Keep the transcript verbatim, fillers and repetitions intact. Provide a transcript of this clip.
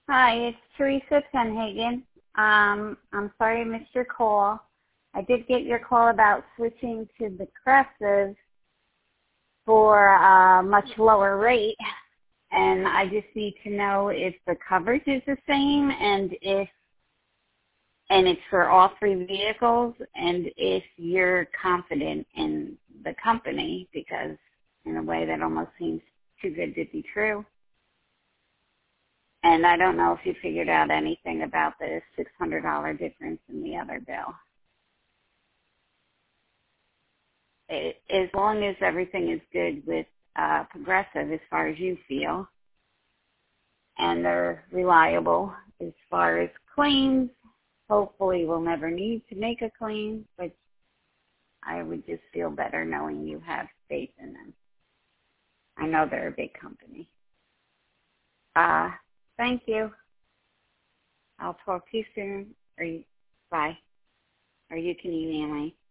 Hi, it's Teresa Tenhagen. Um, I'm sorry I missed your call. I did get your call about switching to the Progressive for a much lower rate, and I just need to know if the coverage is the same and if and it's for all three vehicles, and if you're confident in the company, because in a way that almost seems too good to be true. And I don't know if you figured out anything about the six hundred dollars difference in the other bill. It, as long as everything is good with uh, Progressive as far as you feel, and they're reliable as far as claims, hopefully we'll never need to make a claim, but I would just feel better knowing you have faith in them. I know they're a big company. Uh, thank you. I'll talk to you soon. Or you, bye. Or you can email me.